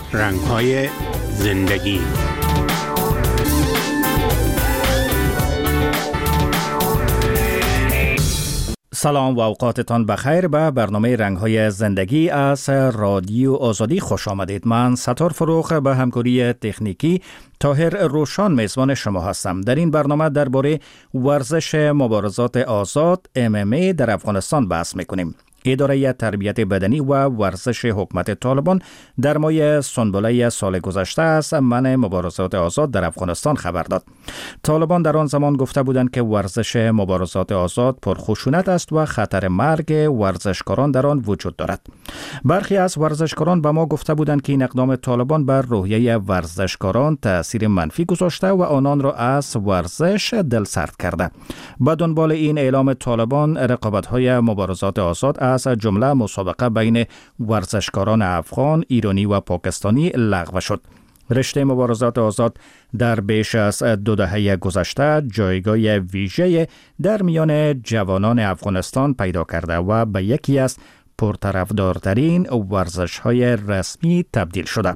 رنگ‌های زندگی. سلام و اوقاتتان بخیر. به برنامه رنگ‌های زندگی از رادیو آزادی خوش آمدید. من ستار فروخ به همکاری تکنیکی طاهر روشان میزبان شما هستم. در این برنامه درباره ورزش مبارزات آزاد MMA در افغانستان بحث میکنیم. اداره تربیت بدنی و ورزش حکومت طالبان در ماه سنبله سال گذشته از منع مبارزات آزاد در افغانستان خبر داد. طالبان در آن زمان گفته بودند که ورزش مبارزات آزاد پرخشونت است و خطر مرگ ورزشکاران در آن وجود دارد. برخی از ورزشکاران به ما گفته بودند که این اقدام طالبان بر روحیه ورزشکاران تأثیر منفی گذاشته و آنان را از ورزش دلسرد کرده. به دنبال این اعلام طالبان، رقابت‌های مبارزات آزاد از جمله مسابقه بین ورزشکاران افغان، ایرانی و پاکستانی لغو شد. رشته مبارزات آزاد در بیش از 2 دهه گذشته جایگاه ویژه در میان جوانان افغانستان پیدا کرده و به یکی از پرطرفدارترین ورزش‌های رسمی تبدیل شده.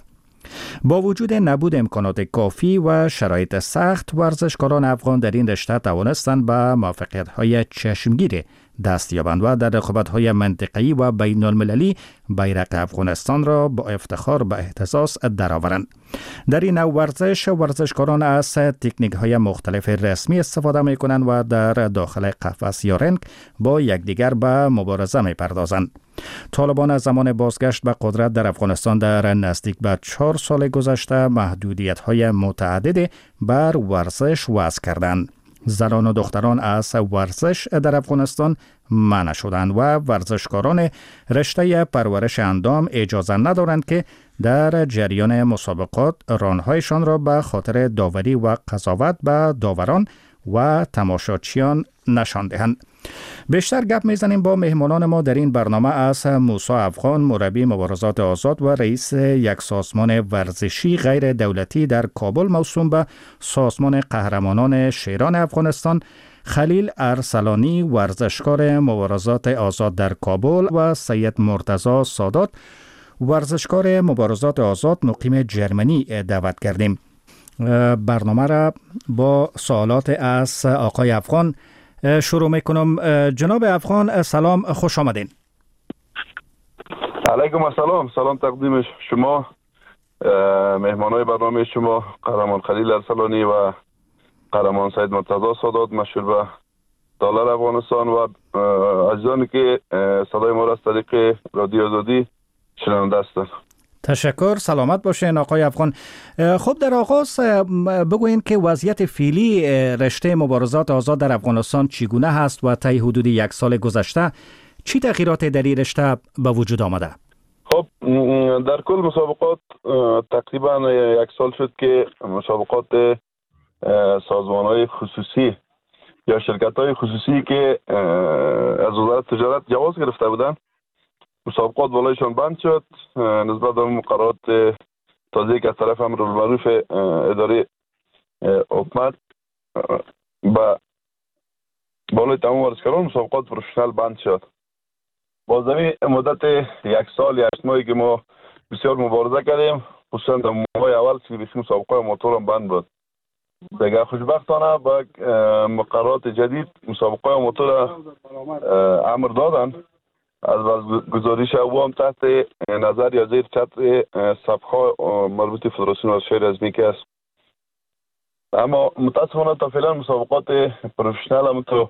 با وجود نبود امکانات کافی و شرایط سخت، ورزشکاران افغان در این رشته توانستند به موفقیت‌های چشمگیر دست یابند و در رقابت‌های منطقه‌ای و بین المللی بیرق افغانستان را با افتخار به اهتزاز درآورند. در این نوع ورزش، ورزشکاران از تکنیک‌های مختلف رسمی استفاده می‌کنند و در داخل قفس یا رنگ با یکدیگر به مبارزه می‌پردازند. طالبان از زمان بازگشت به قدرت در افغانستان در نزدیک به 4 سال گذشته محدودیت‌های متعدد بر ورزش وضع کردند. زنان و دختران از ورزش در افغانستان منع شدند و ورزشکاران رشته پرورش اندام اجازه ندارند که در جریان مسابقات رانهایشان را به خاطر داوری و قضاوت به داوران و تماشاچیان نشان دهند. بیشتر گپ میزنیم با مهمانان ما در این برنامه از موسی افغان، مربی مبارزات آزاد و رئیس یک سازمان ورزشی غیر دولتی در کابل موسوم به سازمان قهرمانان شیران افغانستان، خلیل ارسلانی، ورزشکار مبارزات آزاد در کابل و سید مرتضی سادات، ورزشکار مبارزات آزاد مقیم جرمنی دعوت کردیم. برنامه را با سوالات از آقای افغان شروع میکنم. جناب افغان، سلام، خوش آمدین. علیکم السلام. سلام تقدیم شما، مهمانای برنامه شما، قهرمان خلیل ارسلانی و قهرمان سید مرتضی سادات مشهور به دلار افغانستان و عزیزانی که صدای ما را از طریق رادیو آزادی شنونده هستند. تشکر، سلامت باشین آقای افغان. خب در آغاز بگوین که وضعیت فعلی رشته مبارزات آزاد در افغانستان چگونه هست و طی حدود 1 سال گذشته چی تغییراتی در این رشته به وجود آمده؟ خب در کل مسابقات تقریبا 1 سال شد که مسابقات سازمان‌های خصوصی یا شرکت‌های خصوصی که از وزارت تجارت جواز گرفته بودند، مسابقات بالایشان بند شد نسبت به مقررات تازه‌ای که از طرف امرالمعروف اداره حکومت با بالای تمام ورزشکاران مسابقات پروفشنال بند شد. با زمین مدت 1 سال 8 ماهی که ما بسیار مبارزه کردیم، خصوصا در ماه اول که مسابقه موتور هم بند بود. دیگه خوشبختانه با مقررات جدید مسابقه موتور امر دادن از گزارش عوام تحت نظر یا زیر چتر صفحه مربوط فدراسیون ورزش رزمی که است. اما متاسفانه تا فعلا مسابقات پروفشنال هم تو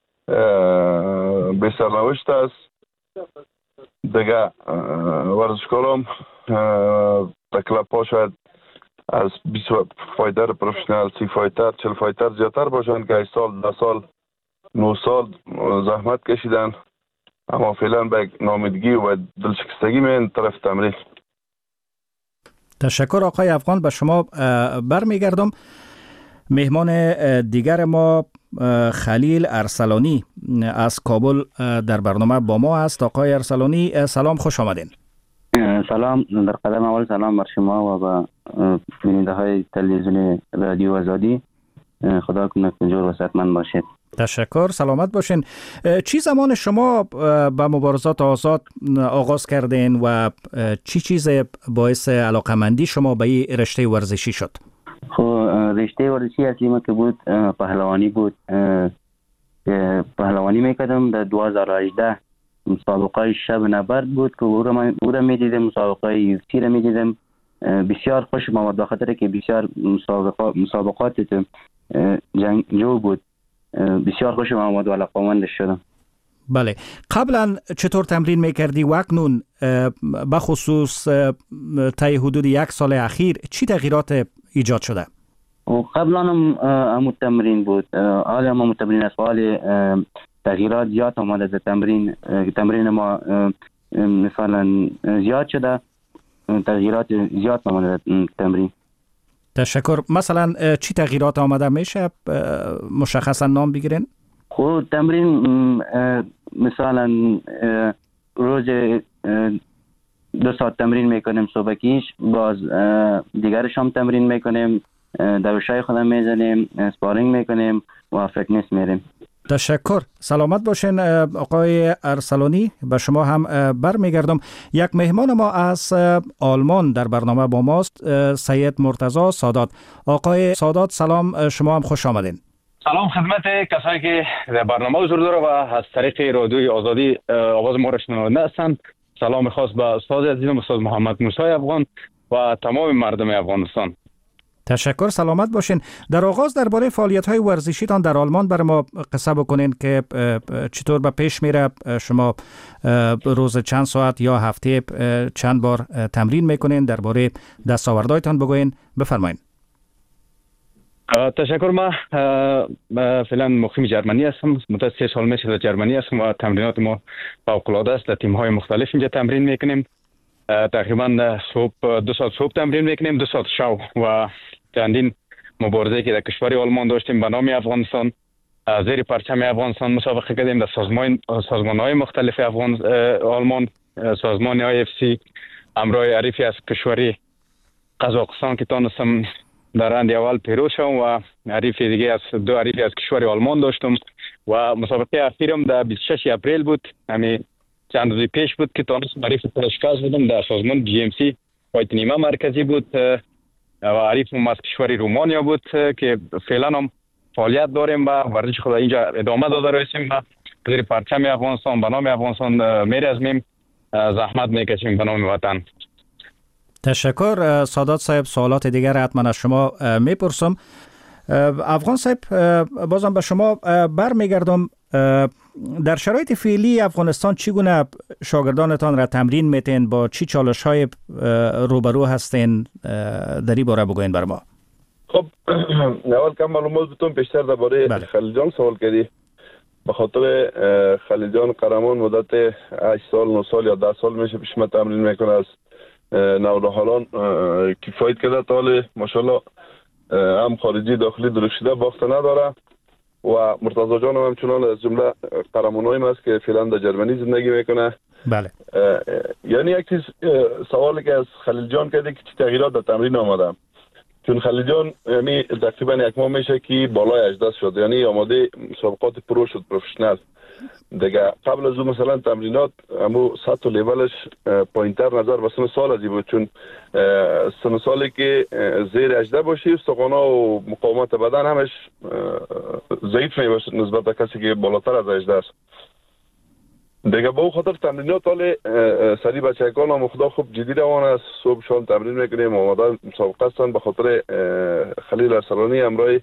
به سرنوشت است. دیگه ورزشکاران کلاب ها شاید از 20 فایتر پروفشنال، 30 فایتر، 40 فایتر زیادتر باشند که 8 سال، 10 سال، 9 سال زحمت کشیدن، اما فعلا به ناامیدگی و دلشکستگی من طرف تمرین. تشکر آقای افغان. به شما برمیگردم. مهمان دیگر ما خلیل ارسلانی از کابل در برنامه با ما است. آقای ارسلانی، سلام، خوش آمدین. سلام، در قدم اول سلام بر شما و به بیننده های تلویزیون رادیو آزادی. خدا کنه که جور و صحتمند باشید. تشکر، سلامت باشین. چی زمان شما به مبارزات آزاد آغاز کردین و چی چیز باعث علاقمندی شما به این رشته ورزشی شد؟ خب رشته ورزشی اصلی ما که بود پهلوانی بود. پهلوانی میکردم. در 2018 مسابقه شب نبرد بود که او را میدیدم، مسابقه UFC را میدیدم. بسیار خوشم آمد به خاطر که بسیار مسابقات جنگجو بود. بسیار خوشم آمد و علاقه‌مند شدم. بله، قبلا چطور تمرین میکردی و اکنون بخصوص طی حدود 1 سال اخیر چی تغییرات ایجاد شده؟ قبلا هم تمرین بود، حالا هم تمرین است. حالا تغییرات زیاد آمده در تمرین ما مثلا زیاد شده، تغییرات زیاد آمده در تمرین. تشکر. مثلا چی تغییرات آمده میشه مشخصا نام بگیرین؟ خب تمرین مثلا روز 2 ساعت تمرین میکنیم صبحکیش، باز دیگرش هم تمرین میکنیم، دوشای خودم میزنیم، اسپارینگ میکنیم و فیتنس میریم. تشکر، سلامت باشین آقای ارسلانی. به شما هم برمیگردم. یک مهمان ما از آلمان در برنامه با ماست، سید مرتضی سادات. آقای سادات سلام، شما هم خوش آمدین. سلام خدمت کسایی که در برنامه حضور داره و از طریق رادیوی آزادی آواز ما را شنونده هستند. سلام خاص به استاد عزیزم استاد محمد موسی افغان و تمام مردم افغانستان. تشکر، سلامت باشین. در آغاز درباره فعالیت‌های ورزشیتان در آلمان برای ما قصه بکنین که چطور به پیش میره. شما روز چند ساعت یا هفته چند بار تمرین میکنین؟ درباره دستاوردهایتان بگوین، بفرمایید. تشکر. ما فعلا مقیم جرمنی هستم. مدت 3 سال میشه در جرمنی هستم و تمرینات ما فوق‌العاده است. در تیم‌های مختلف اینجا تمرین میکنیم. تقریبا صبح 2 ساعت صبح تمرین میکنیم، 2 ساعت شب و چندین مبارزه که در کشور آلمان داشتیم به نام افغانستان، زیر پرچم افغانستان مسابقه کردیم در سازمان‌های مختلف آلمان، سازمان IFC، همراه عریفی از کشوری قزاقستان که تانستم در راند اول پیروز شدم و عریفی دیگه از 2 عریفی از کشور آلمان داشتم و مسابقه اخیرم در 26 اپریل بود. همین چند روز پیش بود که تانستم عریف شکست بدم در سازمان GMC فایت نیمه مرکزی بود و عریفم از کشور رومانیا بود که فعلا هم فعالیت داریم و ورزش خود اینجا ادامه داده رسیم و زیر پرچم افغانستان به نام افغانستان میرزمیم، زحمت میکشیم به نام وطن. تشکر سادات صاحب. سوالات دیگر حتما از شما میپرسم. افغان صاحب بازم به شما برمیگردم. در شرایط فعلی افغانستان چگونه شاگردانتان را تمرین میتین؟ با چی چالش‌های روبرو هستین؟ در این باره بگوین بر ما. خب اول کم معلومات بتون بیشتر درباره خلیل جان سوال کردی. به خاطر خلیل جان قهرمان مدت 8 سال 9 سال یا 10 سال میشه پیش ما تمرین میکنه. از نوجوانان کفایت کرده تا حال ماشاءالله هم خارجی داخلی درشیده باخته نداره و مرتضی جان هم همچنان از جمله قهرمانای ما است که فعلا در جرمنی زندگی میکنه. بله. یعنی یک چیز سوالی که از خلیل جان کرده که چه تغییرات در تمرین آمده، چون خلیل جان یعنی تقریبا 1 ماه میشه که بالای 18 شد، یعنی آماده مسابقات پرو شد، پروفشنال دیگه. قبل از اون مثلا تمرینات همو سطح و لیولش پایینتر نظر به سن سال ازی بود، چون سن سالی که زیر 18 باشی استخوانا و مقاومت بدن همش ضعیف میباشه نسبت به کسی که بالاتر از 18 است دیگه. با او خاطر تمرینات حال سری بچگان هم خدا خوب جدی روان است. صبح شام تمرین میکنیم، آماده مسابقه هستن. به خاطر خلیل ارسلانی همراه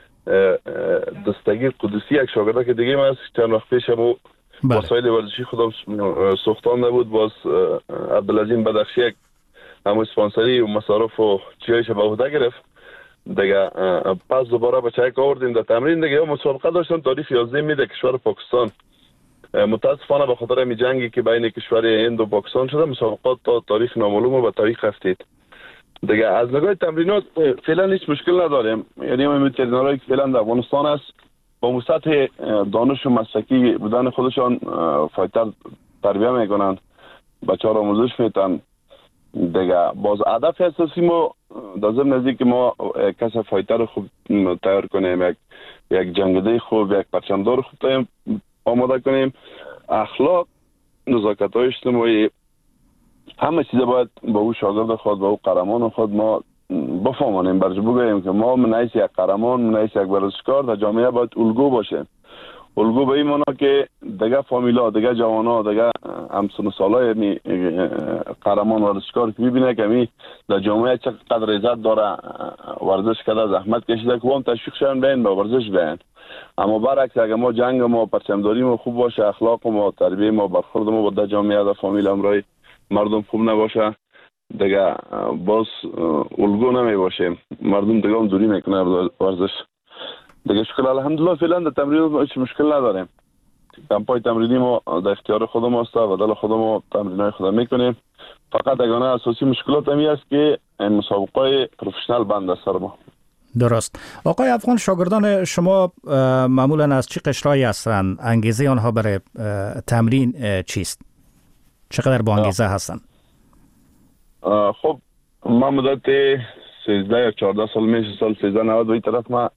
دستگیر قدسی یک شاگرده که دیگه من چند وقت پیش همو وسایل ورزشی خودم ساختان نبود، باز عبدالعظیم بدخشی یک همو اسپانسری و مصارف و چیایش به عهده گرفت دیگه. پس دوباره بچه‌ها آوردیم در تمرین دیگه. یا مسابقه داشتن تاریخ 11 می در کشور پاکستان. متاسفانه به خاطر می جنگی که بین کشور هند و پاکستان شده مسابقات تا تاریخ نامعلوم و به تاریخ هفتید دیگه. از نگاه تمرینات فعلا هیچ مشکل نداریم، یعنی ما ترینرایی که فعلا در افغانستان است با سطح دانش و مسلکی بودن خودشان فایتر تربیت میکنن، بچه‌ها را آموزش میدن دیگه. باز هدف اساسی ما در ضمن از اینکه ما کس فایتر خوب تیار کنیم، یک جنگنده خوب، یک پرچمدار خوب آماده کنیم، اخلاق، نزاکت های اجتماعی، همه چیز باید با او شاگرد خود، با او قهرمان خود ما بفهمانیم، برش بگوییم که ما من حیث یک قهرمان، من حیث یک ورزشکار در جامعه باید الگو باشه. الگو به این معنا که دیگه فامیلا، دیگه جوانا، دیگه همسن سالای می قهرمان ورزشکار که ببینه که می در جامعه چقدر عزت داره، ورزش کرده، زحمت کشیده، که هم تشویق شون بین با ورزش بین. اما برعکس اگه ما جنگ ما، پرچمداری ما خوب باشه، اخلاق ما، تربیت ما، برخورد ما با در جامعه، در فامیل، همراه مردم خوب نباشه، دیگه باز الگو نمی باشه، مردم دیگه هم دوری میکنه ورزش. دیگه شکر الحمدلله فعلا در تمرین ما هیچ مشکل نداریم. کمپای تمرینی ما در اختیار خودم است و دل خودم تمرینای خودم میکنیم. فقط یگانه اساسی مشکلات همی است که این مسابقه پروفشنال بند است سر ما. درست. آقای افغان، شاگردان شما معمولا از چه قشرهایی هستند؟ انگیزه آنها برای تمرین چیست؟ چقدر با انگیزه هستند؟ خب من مدت 13 یا 14 سال میشه، سال 1390 به این طرف ما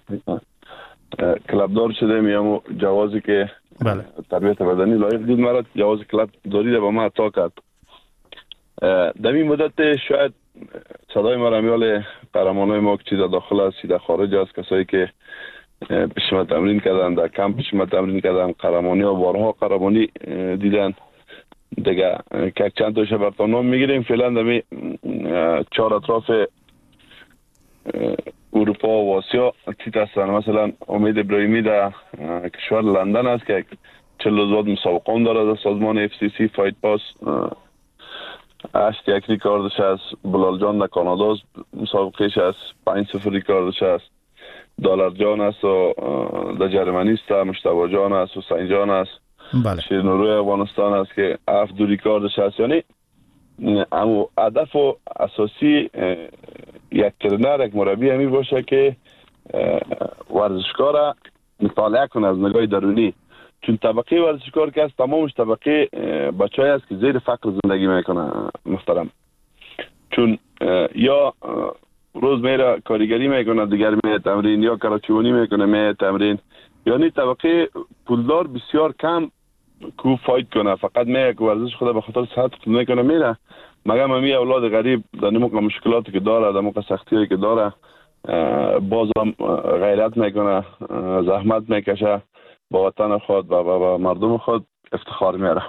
کلبدار شدم، یا جوازی که بله. تربیت بدنی لایق دید مرا، جواز کلب داری ده با ما عطا کرد. در این مدت شاید صدای ما را میال قهرمانای ما که چیزا داخل است، در خارج است، کسایی که پیش ما تمرین کردن، در کمپ پیش ما تمرین کردن، قهرمانی و بارها قهرمانی دیدن. دیگه که چند تاش براتون نام میگیریم. فعلا در 4 اطراف اروپا و آسیا تیت هستن. مثلا امید ابراهیمی در کشور لندن است که 40 روز مسابقه هم داره در سازمان FCC فایت پاس. 8 یک ریکاردش است. بلال جان در کانادا مسابقهش است، 5-0 ریکاردش است. دلار جان است و در جرمنی است، مشتبه جان است، حسین جان است. بله. شیرنوروی افغانستان است که 7 ریکاردش است. یعنی اما هدف و اساسی یک ترینر، یک مربی همی باشه که ورزشکار مطالعه کنه از نگاه درونی. چون طبقه ورزشکار که است تمامش طبقه بچه‌ای است که زیر فقر زندگی میکنه محترم. چون یا روز میره کارگری میکنه، دیگر میره تمرین، یا کراچیونی میکنه میره تمرین. یعنی طبقه پولدار بسیار کم کو فایت کنه، فقط میره که ورزش خود به خاطر صحت خود میکنه میره. مگه همی اولاد غریب در موقع مشکلاتی که داره، در موقع سختیایی که داره، بازم غیرت میکنه، زحمت میکشه، با وطن خود و با مردم خود افتخار میاره.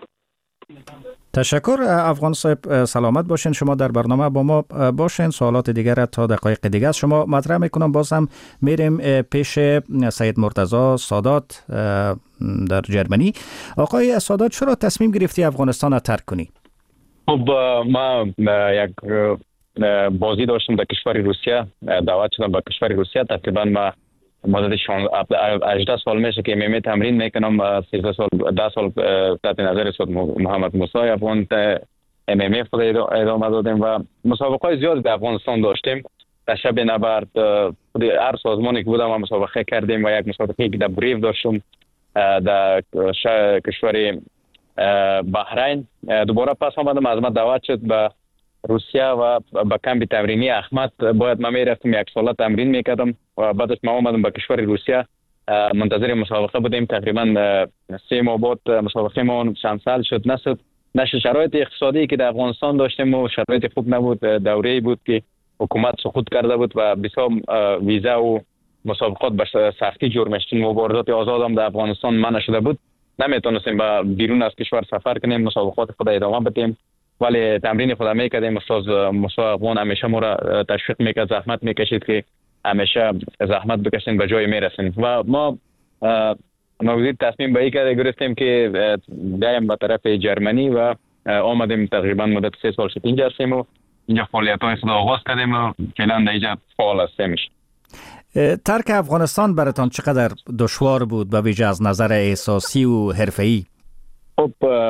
تشکر افغان صاحب، سلامت باشین. شما در برنامه با ما باشین. سوالات دیگر تا دقایق دیگر شما مطرح میکنم. باز هم میریم پیش سید مرتضی سادات در جرمنی. آقای سادات، چرا تصمیم گرفتی افغانستان را ترک کنی؟ خب ما یک بازی داشتم در کشور روسیه، دعوت شدم به کشور روسیه. تقریبا ما مدت 18 سال میشه که MMA تمرین میکنم. 13 سال 10 سال تحت نظر استاد محمد موسی افغان MMA خود ادامه دادیم و مسابقات زیادی در افغانستان داشتیم. در شب نبرد هر سازمانی که بودم مسابقه کردیم و یک مسابقه که در بریف داشتم در کشور بحرین. دوباره پس آمدم، از ما دعوت شد به روسیه و به کمپ تمرینی احمد. باید من میرفتم 1 ساله تمرین میکردم و بعدش ما آمدم به کشور روسیه. منتظر مسابقه بودیم. تقریبا 3 ماه بعد مسابقه ما چند سال شد نشد. شرایط اقتصادی که در افغانستان داشتیم و شرایط خوب نبود. دوره‌ای بود که حکومت سقوط کرده بود و بسیار ویزا و مسابقات به سختی جور میشد. مبارزات آزاد هم در افغانستان منع شده بود. نمیتونستیم به بیرون از کشور سفر کنیم، مسابقات خود ادامه بدیم، ولی تمرین خود میکردیم. استاد موسی افغان همیشه ما را تشویق میکرد، زحمت میکشید که همیشه زحمت بکشین به جای میرسین و ما موضوع تصمیم به این گرفتیم که بیایم به طرف جرمنی و آمدیم. تقریبا مدت 3 سال شد اینجا هستیم و اینجا فعالیت‌های خود آغاز کردیم و فعلا اینجا فعال هستیم. ترک افغانستان براتان چقدر دشوار بود به ویژه از نظر احساسی و حرفه‌ای؟ خب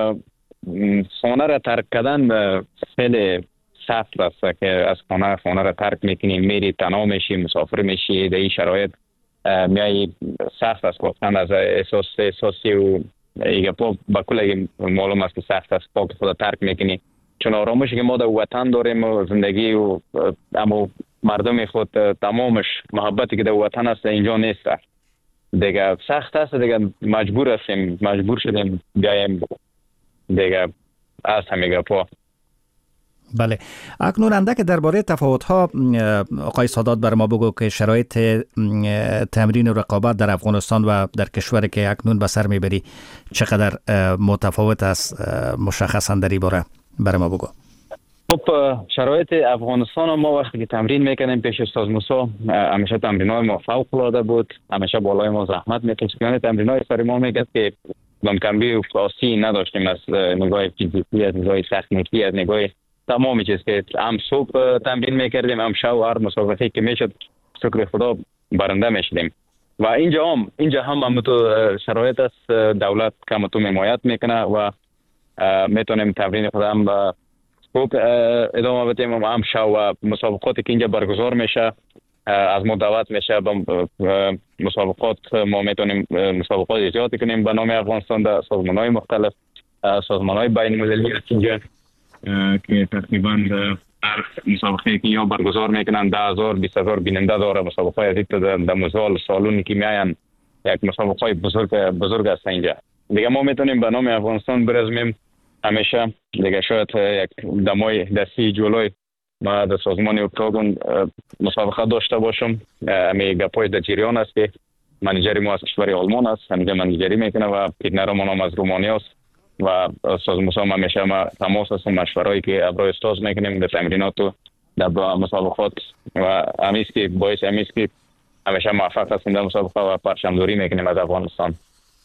خانه را ترک کردن خیلی سخت است که از خانه را ترک میکنی، میری تنها میشی، مسافر میشی، در این شرایط میای سخت است گفتن از احساسی و با کل معلوم است که سخت است پاک خود ترک میکنی. چون آرامشی که ما در وطن داریم و زندگی و اما مردم خود تمامش محبتی که در وطن است اینجا نیست دیگه. سخت است دیگه، مجبور شدیم بیایم دیگه از همه گپا. بله، اکنون اندک درباره تفاوت‌ها آقای سادات بر ما بگو که شرایط تمرین و رقابت در افغانستان و در کشوری که اکنون به سر میبری چقدر متفاوت است، مشخصا در این باره بر ما بگو. خب شرایط افغانستان ما وقتی که تمرین میکنیم پیش استاد موسی همیشه تمرینای ما فوق العاده بود، همیشه بالای ما زحمت میکشیدن. تمرینای سر ما میگه که کمبی و فاسی نداشتیم از نگاه فیزیکی، از نگاه تکنیکی، از نگاه تمامی چیز که هم صبح تمرین میکردیم هم شب و هر مسابقه که میشد شکر خدا برنده میشدیم. و اینجا هم تو شرایط است، دولت کم تو حمایت میکنه و میتونیم تمرین خود هم خوب ادامه بدیم و هم شب و مسابقاتی که اینجا برگزار میشه از ما دعوت میشه به مسابقات. ما میتونیم مسابقات ایجاد کنیم به نام افغانستان در سازمان‌های مختلف، سازمان‌های بین‌المللی اینجا که تقریبا هر مسابقه که یا برگزار میکنن 10,000 20,000 بیننده داره. مسابقه از این در مزال سالونی که میاین یک مسابقه بزرگ است اینجا دیگه. ما میتونیم به نام افغانستان برزمیم همیشه دیگه. شاید یک دمای دستی جولای ما در سازمان اکتاگون مسابقه داشته باشم. امی گپای در جریان است که منیجری ما از کشور آلمان است، همینجا منیجری میکنه و پیدنر ما از رومانیا است و سازمان همیشه ما تماس هستم، مشورهایی که ابرای استاز میکنیم در تمرینات و در مسابقات و همیست که باعث که همیشه موفق هستیم در مسابقه و پرچمداری میکنیم از افغانستان.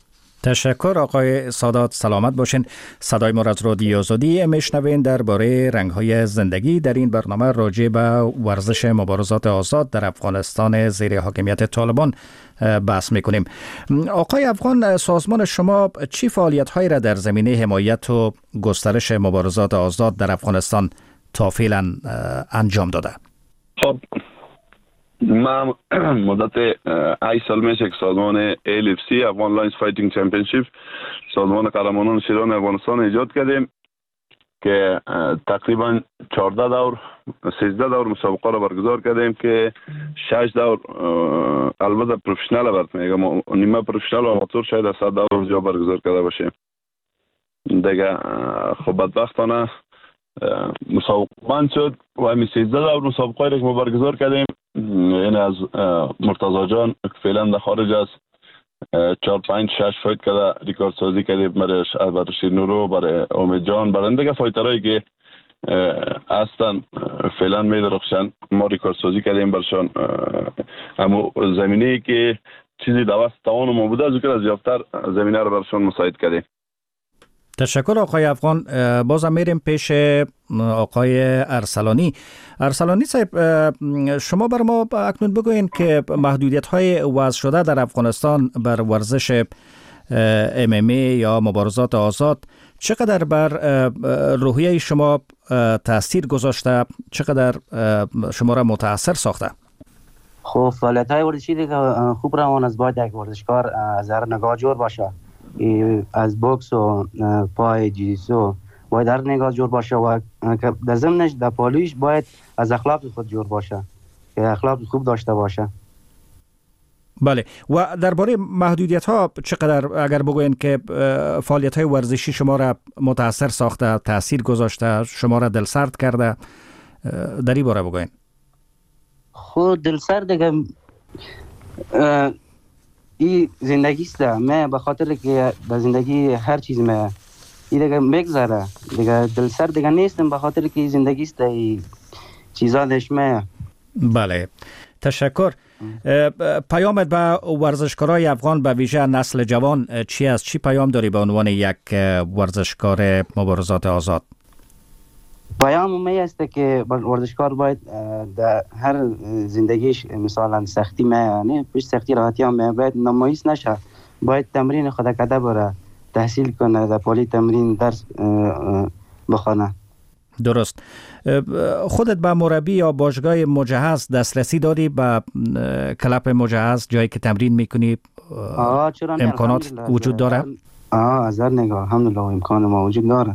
تشکر آقای سادات، سلامت باشین. صدای ما از رادیو آزادی میشنوین. درباره رنگ‌های زندگی در این برنامه راجع به ورزش مبارزات آزاد در افغانستان زیر حاکمیت طالبان بحث میکنیم. آقای افغان، سازمان شما چی فعالیت‌هایی را در زمینه حمایت و گسترش مبارزات آزاد در افغانستان تا فعلا انجام داده؟ خب من مدت 8 سال میشه که سازمان ALFC افغان لاینز فایتینگ چمپیونشیپ، سازمان قهرمانان شیران افغانستان ایجاد کردیم که تقریبا 13 دور مسابقه را برگزار کردیم که 6 دور البته پروفشنال برات میگم، نیمه پروفشنال و آماتور شاید از 100 دور جا برگزار کرده باشیم دیگه. خب بدبختانه مسابقه بند شد و همین 13 دور مسابقه را که ما برگزار کردیم، یعنی از مرتضی جان فعلا در خارج است 4 5 6 فایت کرده، ریکارد سازی کردیم برای شیر نورو، برای امید جان، برای دیگه فایترایی که هستن فعلا میدرخشن. ما ریکارد سازی کردیم برشان. اما زمینه‌ای که چیزی دواست توان ما بوده از یافتر زمینه رو برشان مساعد کردیم. تشکر آقای افغان. بازم میریم پیش آقای ارسلانی. ارسلانی صاحب، شما بر ما اکنون بگوین که محدودیت‌های وضع شده در افغانستان بر ورزش MMA یا مبارزات آزاد چقدر بر روحیه شما تاثیر گذاشته، چقدر شما را متاثر ساخته؟ خب فعالیت‌های ورزشی دیگه خوب روان است. باید یک ورزشکار از هر نگاه جور باشه، از بوکس و پای جیسو باید هر نگاه جور باشه و در ضمنش در پالویش باید از اخلاق خود جور باشه که اخلاق خوب داشته باشه. بله، و درباره محدودیت ها چقدر اگر بگوین که فعالیت های ورزشی شما را متاثر ساخته، تاثیر گذاشته، شما را دلسرد کرده، در این باره بگوین. خود دلسرد دیگه این زندگی است. من به خاطر که به زندگی هر چیز من این دیگه میگذره دیگه دلسر دیگه نیستم، به خاطر که زندگی است این چیزا دشمه. بله، تشکر. پیامت به ورزشکارای افغان به ویژه نسل جوان چی است؟ چی پیام داری به عنوان یک ورزشکار مبارزات آزاد؟ پیام می است که ورزشکار باید در هر زندگیش مثلا سختی نه پیش سختی راحتی هم باید نمایش نشه، باید تمرین خود کرده بره، تحصیل کنه، در پالی تمرین درس بخونه. درست. خودت به مربی یا باشگاه مجهز دسترسی داری؟ به کلاب مجهز جایی که تمرین میکنی امکانات وجود داره؟ از هر نگاه الحمدلله امکان ما وجود داره.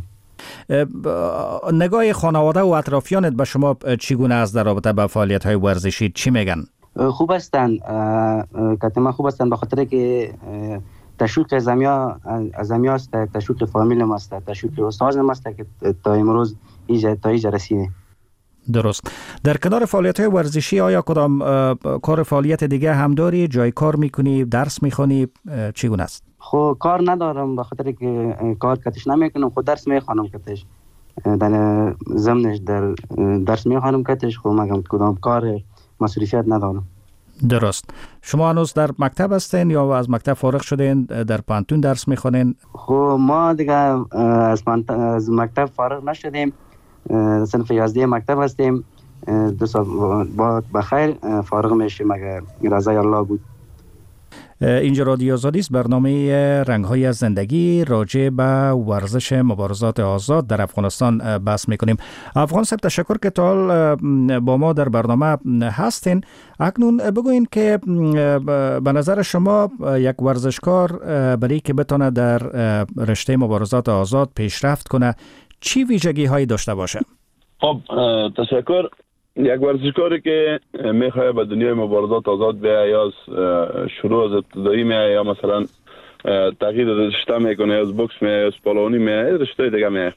نگاه خانواده و اطرافیانت به شما چگونه است در رابطه با فعالیت‌های ورزشی؟ چی میگن؟ خوب هستند، کتما خوب هستند، به خاطر که تشویق از امیا است، تشویق فامیل ما است، تشویق استاد ما است که تا امروز تا اینجا رسیده. درست. در کنار فعالیت‌های ورزشی آیا کدام کار فعالیت دیگه هم داری؟ جای کار میکنی؟ درس میخونی؟ چگونه است؟ خب کار ندارم، به خاطر که کار کتش نمیکنم، خود درس میخوانم کتش، در ضمنش در درس میخوانم کتش. خب مگم کدام کار مسئولیت ندارم. درست. شما هنوز در مکتب هستین یا از مکتب فارغ شدین در پانتون درس میخونین؟ خب ما دیگه از مکتب فارغ نشدیم، صنف 11 مکتب هستیم. 2 سال بعد بخیر فارغ میشیم اگر رضای الله بود. اینجا رادیو آزادی است، برنامه رنگ‌های از زندگی راجع به ورزش مبارزات آزاد در افغانستان بحث میکنیم. افغان صاحب تشکر که تا حال با ما در برنامه هستین. اکنون بگوین که به نظر شما یک ورزشکار برای که بتونه در رشته مبارزات آزاد پیشرفت کنه چی ویژگی هایی داشته باشه؟ خب تشکر. یک ورزشکاری که میخواه به دنیای مبارزات آزاد بیایه یا شروع از ابتدایی میایه یا مثلا تغییر رشته میکنه، از بوکس میایه یا از پالوانی میایه رشته دیگه میایه،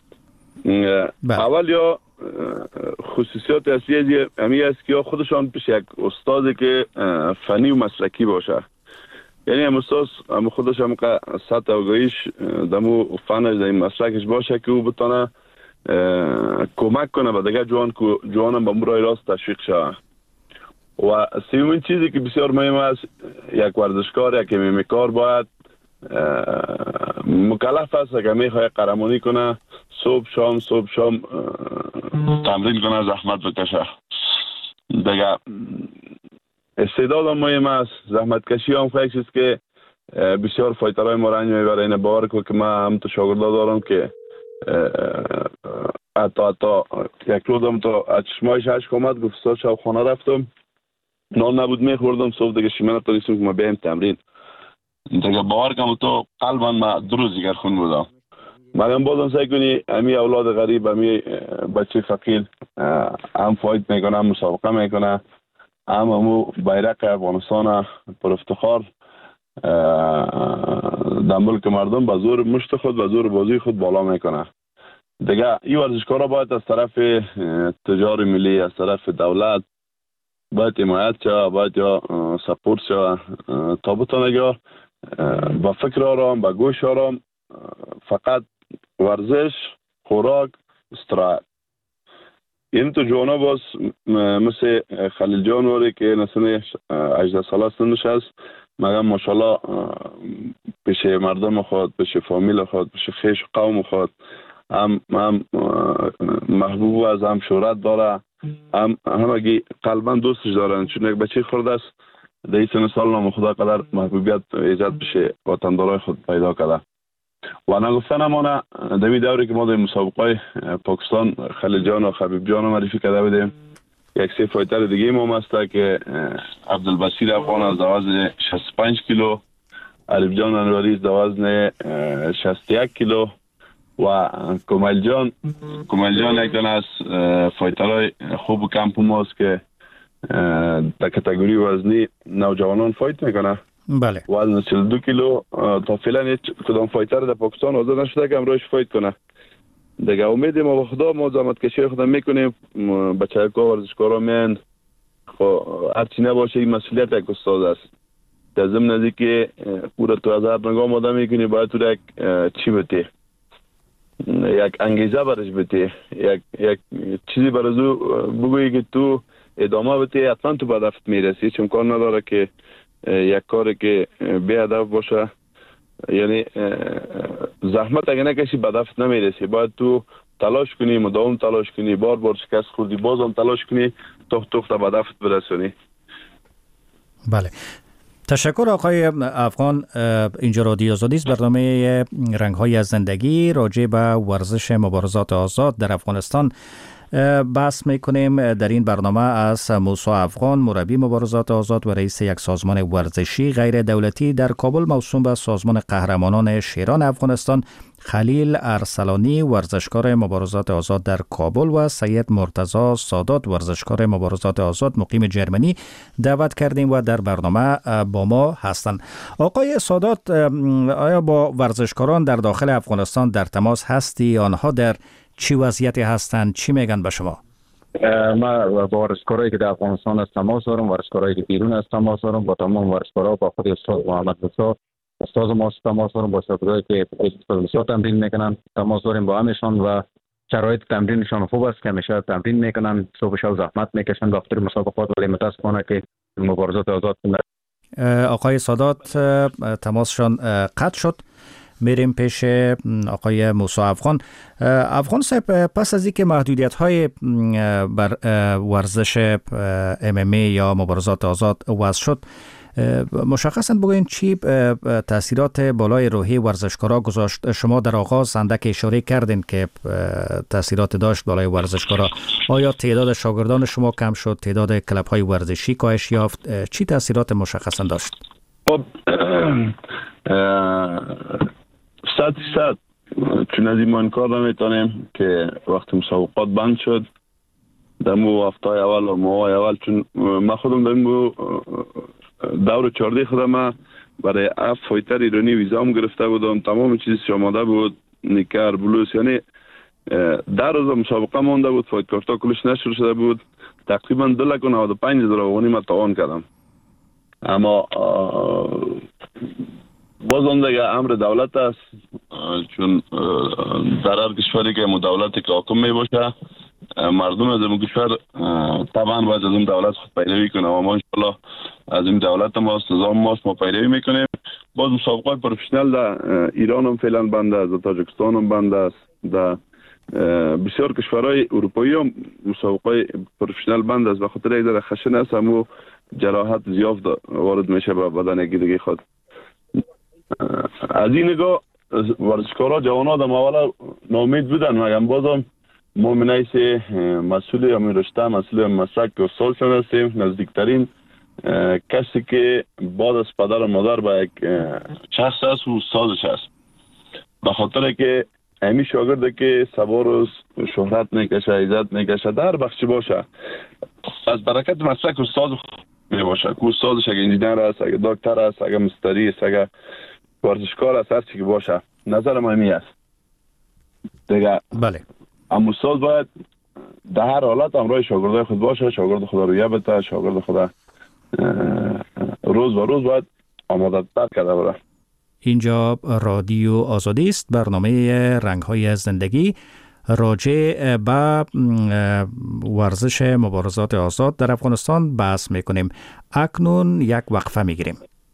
اول یا خصوصیات اصلی همی است که خودشان پیش یک استادی که فنی و مسلکی باشه، یعنی هم استاد هم خودش هم سطح آگاهیش دمو فنش در این مسلکش باشه که او بتانه کمک کنه به دیگه جوان هم به مرای راست تشویق شود. و سومین چیزی که بسیار مهم است، یک ورزشکار یک میمیکار باید مکلف است که میخواه قهرمانی کنه صبح شام تمرین کنه، زحمت بکشه. دیگه استعداد هم مهم است، زحمت کشی هم خواهی چیز که بسیار فایترهای ما رنج میبره. این باور که من هم تو شاگردا دارم که حتی یک روزم تا چشمایش هشت آمد، گفت استاد شب خانه رفتم نان نبود میخوردم، صبح دیگه شیمنه تا نیستم که ما بیم تمرین. دیگه باور کنم تو قلبا ما دو دیگر خون بودم. مگم بازم سعی کنی امی اولاد غریب، امی بچه فقیر هم فایت میکنه، هم مسابقه میکنه، همو بیرق افغانستان پر افتخار در ملک مردم به زور مشت خود به زور بازی خود بالا میکنه. دیگه این ورزشکارا باید از طرف تجار ملی، از طرف دولت باید حمایت شود، باید یا سپورت شود تا بتونه یا با فکر آرام، با گوش آرام، فقط ورزش، خوراک، استراحت. این تو جوانا باز مثل خلیل جان واری که نسل 18 ساله سنش هست، مگم ماشاءالله پیش مردم خود، پیش فامیل خود، پیش خیش قوم خود هم محبوب است، هم شهرت داره، همگی قلبا دوستش دارن، چون یک بچه خورده است در این سن سال نام خدا قدر محبوبیت ایجاد بشه وطندارای خود پیدا کرده. و نگفتن امانه در دوری که ما در مسابقه پاکستان خلیل جان و خبیب جان رو معرفی کرده بودیم، یک سه فایتر دیگه ما هست که عبدالبصیر افغان از وزن 65 کیلو، علیب جان انواری از وزن 61 کیلو و کمال جان یک دانه از فایترهای خوب و کمپ ماست که در کتگوری وزنی نوجوانان فایت میکنه. بله. وزن 42 کیلو. تا فعلا کدام فایتر در پاکستان آزاد نشده که امروز فایت کنه. دیگه امیدیم ما خدا، ما زحمت کشی خود میکنیم، بچه‌ها ورزشکارا میان، خب هرچی نباشه این مسئولیت یک استاد است. در ضمن از اینکه پورا تو از هر نگاه آدم میکنی باید تو یک چی بده، یک انگیزه برش بده، یک چیزی برازو بگویی که تو ادامه بده، حتما تو به هدفت میرسی. چون کار نداره که یک کاری که بی هدف باشه، یعنی زحمت اگه نکشی به هدفت نمیرسی. باید تو تلاش کنی، مداوم تلاش کنی، بار شکست خوردی بازم تلاش کنی تا به هدفت برسونی. بله. تشکر آقای افغان. اینجا رادیو آزادی است، برنامه رنگ‌های از زندگی راجع به ورزش مبارزات آزاد در افغانستان بحث میکنیم در این برنامه از موسی افغان، مربی مبارزات آزاد و رئیس یک سازمان ورزشی غیر دولتی در کابل موسوم به سازمان قهرمانان شیران افغانستان، خلیل ارسلانی ورزشکار مبارزات آزاد در کابل و سید مرتضی سادات ورزشکار مبارزات آزاد مقیم جرمنی دعوت کردیم و در برنامه با ما هستند. آقای سادات، آیا با ورزشکاران در داخل افغانستان در تماس هستی؟ آنها در چی وضعیتی هستند؟ چی میگن به شما؟ ما با ورزشکارایی که در افغانستان از تماس دارم، ورزشکارایی که بیرون از تماس دارم، با تمام ورزشکارا، با خود استاد محمد رضا استاد ما تماس دارم، با شاگردایی که بسیار تمرین میکنن تماس داریم با همشان و شرایط تمرینشان خوب است که همیشه تمرین میکنن، صبح شب زحمت میکشن به خاطر مسابقات، ولی متاسفانه که مبارزات آزاد آقای سادات تماسشان قطع شد. میریم پیش آقای موسی افغان. افغان صاحب، پس از اینکه محدودیت‌های بر ورزش MMA یا مبارزات آزاد وضع شد، مشخصاً بگوین چی تاثیرات بالای روحی ورزشکارا گذاشت؟ شما در آغاز اندک اشاره کردین که تاثیرات داشت بالای ورزشکارا. آیا تعداد شاگردان شما کم شد؟ تعداد کلب‌های ورزشی کاهش یافت؟ چی تاثیرات مشخصاً داشت؟ خب 100% چون از این ما انکار نمیتونیم که وقتی مسابقات بند شد در مو هفته‌های اول و ماهای اول، چون من خودم در مو دور 14 خودم برای 7 فایتر ایرانی ویزام گرفته بودم، تمام چیزش آماده بود، نیکر بلوس، یعنی در روز مسابقه مانده بود، فایت کارتا کلش نشر شده بود، تقریبا 2,95,000 افغانی من توان کردم. اما باز اون دیگه امر دولت است، چون در هر کشوری که دولتی که حاکم می باشه، مردم از این کشور طبعا باید از این دولت خود پیروی کنه و ما انشالله از این دولت ماست، نظام ماست، ما پیروی میکنیم. باز مسابقات پروفشنال در ایران هم فعلا بند است، در تاجیکستان هم بند است، در بسیار کشورهای اروپایی هم مسابقات پروفشنال بند است، به خاطر یک ذره خشن است، همو جراحت زیاد وارد میشه به بدن گیرگی خود. از این نگاه ورزشکارا جوانا در اولا ناامید بودن، مگر بازم ما منیس مسئول امیر رشته، مسئول مسک و سالشان هستیم، نزدیکترین کسی که بعد از پدر و مادر به یک شخص است و استادش است، به خاطر که امی شاگرده که سوار شهرت میکشه، عزت میکشه، در بخشی باشه، از برکت مسلک استاد می باشه که استادش اگه انجینر است، اگه دکتر است، اگه مستری است، اگه ورزشکار است، هر چی که باشه، نظر ما می است دیگه. بله، اما استاد باید در هر حالت همراه شاگردای خود باشه، شاگرد خدا رو یه بده، شاگرد خدا روز و روز باید آماده تر کرده بره. اینجا رادیو آزادی است، برنامه رنگ‌های زندگی. راجع به ورزش مبارزات آزاد در افغانستان بحث میکنیم. اکنون یک وقفه میگیریم.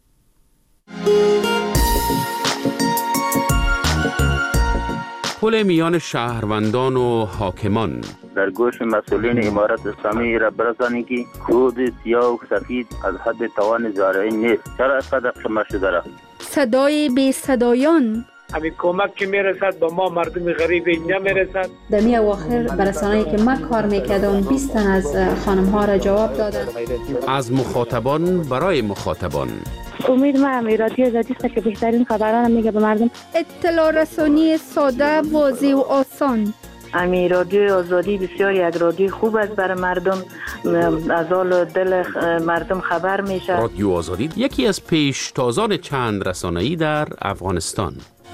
پل میان شهروندان و حاکمان در گوش مسئولین امارت اسلامی را برسانید که کود سیاه و سفید از حد توان زارعی نیست. چرا اینقدر شما شده را؟ صدای بی صدایان همین کمک که میرسد با ما مردم غریب اینجا میرسد. در می اواخر برسانه‌ای که من کار میکردم 20 تن از خانم ها را جواب دادن. از مخاطبان برای مخاطبان. امید من رادیو آزادی است که بهترین خبران میگه به مردم. اطلاع رسانی ساده، واضح و آسان. امی رادیو آزادی بسیار یک رادیو خوب است برای مردم، از حال دل مردم خبر میشه. رادیو آزادی یکی از پیشتازان چند رسانه‌ای در افغانستان.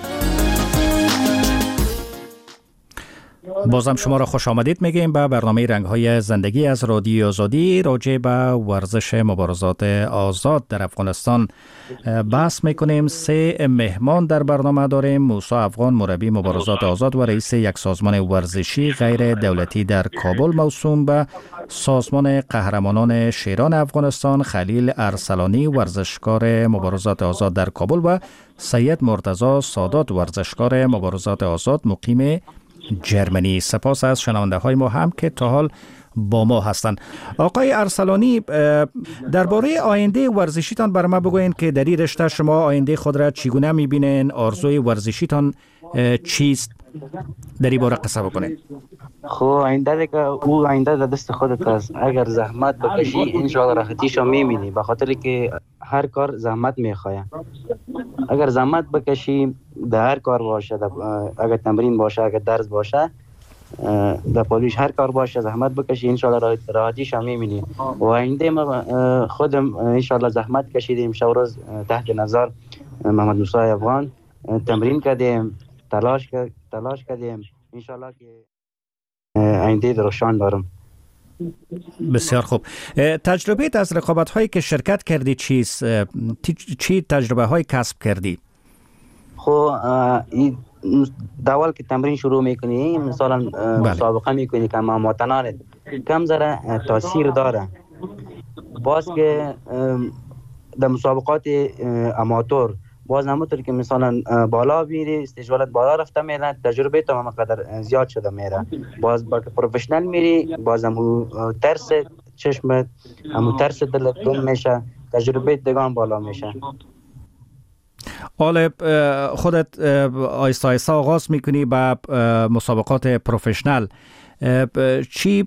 بازم شما را خوش آمدید میگیم به برنامه رنگ‌های زندگی از رادیو آزادی. راجع به ورزش مبارزات آزاد در افغانستان بحث میکنیم. 3 مهمان در برنامه داریم. موسی افغان، مربی مبارزات آزاد و رئیس یک سازمان ورزشی غیر دولتی در کابل موسوم به سازمان قهرمانان شیران افغانستان، خلیل ارسلانی ورزشکار مبارزات آزاد در کابل و سید مرتضی سادات ورزشکار مبارزات آزاد مقیم جرمنی. سپاس از شنونده های ما هم که تا حال با ما هستند. آقای ارسلانی، درباره آینده ورزشیتان برای ما بگوین که در این رشته شما آینده خود را چگونه میبینین؟ آرزوی ورزشیتان چیست؟ در این باره قصه بکنید. خو آینده دیگه او آینده در دست خودت است. اگر زحمت بکشی انشاءالله راحتیشو میبینی، به خاطر که هر کار زحمت میخواه. اگر زحمت بکشی در هر کار باشه، اگر تمرین باشه، اگر درس باشه، در پولیش هر کار باشه زحمت بکشی انشاءالله راحتیشو میبینی. و آینده ما خودم انشاءالله زحمت کشیدیم، شب روز تحت نظر محمد موسی افغان تمرین کردیم، تلاش کردیم، انشاءالله که آینده روشن دارم. بسیار خوب. تجربه از رقابت هایی که شرکت کردی چیست؟ چی تجربه های کسب کردی؟ خب داول که تمرین شروع میکنی، مثلا مسابقه میکنی که متنانت کم ذره تاثیر داره. باز که در مسابقات اماتور باز همونطور که مثلا بالا میری، استجوالت بالا رفته میره، تجربه تو هم قدر زیاد شده میره. باز با پروفشنال میری، باز همون ترس چشمت، همون ترس دلت کم میشه، تجربه دیگه بالا میشه. حالا خودت آیسته آیسته آغاز میکنی به مسابقات پروفشنال. چی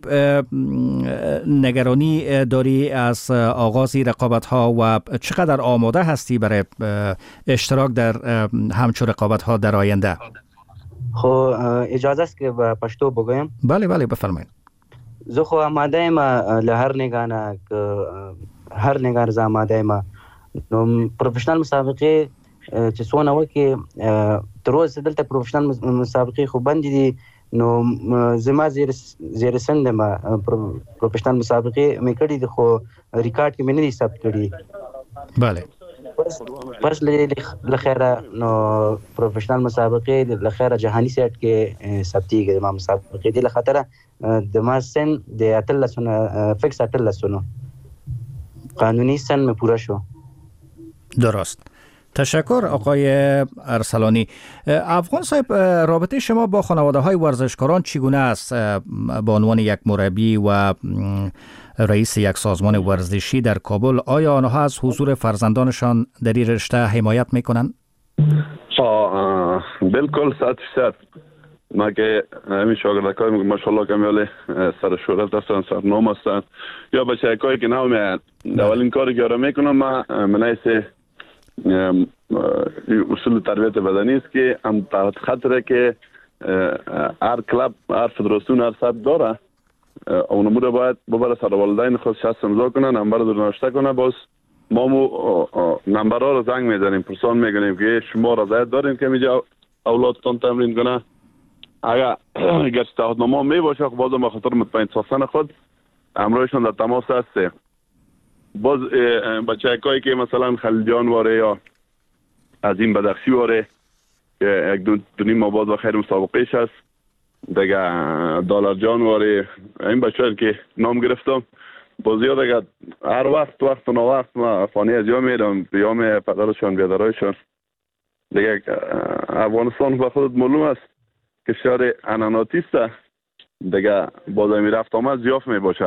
نگرانی داری از آغازی رقابت ها و چقدر آماده هستی برای اشتراک در همچون رقابت ها در آینده؟ خب اجازه است که به پشتو بگویم؟ بله بفرمایید. زه خو آماده ایم له هر نگانه که هر نگار زه آماده ایم. نو پروفشنال مسابقه چې څونه وکي تر اوسه دلته پروفشنال مسابقه خو بندې دي، نو زما زیر سند ما پروفشنال مسابقه مې کړې دي، خو ریکارډ کې مې نه دي ثبت کړي. بله پس لخيره نو پروفشنال مسابقه لخيره جهاني سیټ کې ثبتيږي. ما مسابقه دي لخاطر د ما سن د اتلسونه فکس اتلسونه قانونی سن مې پوره شو. درست. تشکر آقای ارسلانی. افغان صاحب، رابطه شما با خانواده های ورزشکاران چگونه است؟ به عنوان یک مربی و رئیس یک سازمان ورزشی در کابل، آیا آنها از حضور فرزندانشان در این رشته حمایت میکنند؟ بالکل 100%. ما که همین شاگردکای ماشاءالله کمیال سر شهرت هستن، سرنام هستن، یا بچه‌هایی که نو میاد اولین کاری که میکنم ما منایسه اصول تربیت بدنی است که هم تحت خطره که هر کلاب، هر فدراسیون، هر سب داره. اونمو رو باید ببره سر والدین خود شخص امضا کنه، نمبر رو نوشته کنه. باز ما نمبرها رو زنگ میزنیم، پرسان میکنیم که شما رضایت دارین که اینجا اولادتان تمرین کنه. اگر گشتهاتنامه می باشه باز به خاطر مطمئن ساختن خود همراهشون در تماس هسته. باز بچه‌هایی که مثلا خلیجان واره یا از این بدخشی واره که یک دو نیم ماه بعد خیر مسابقهش هست دیگه، دلار جان واره، این بچه‌ها که نام گرفتم باز زیاد دیگه هر وقت و ناوقت ما فانی از یا میرم بیام پدرشان بیادرایشان دیگه. افغانستان به خودت معلوم است که شهر اناناتی است دیگه، باز می رفت آمد زیاف می باشه،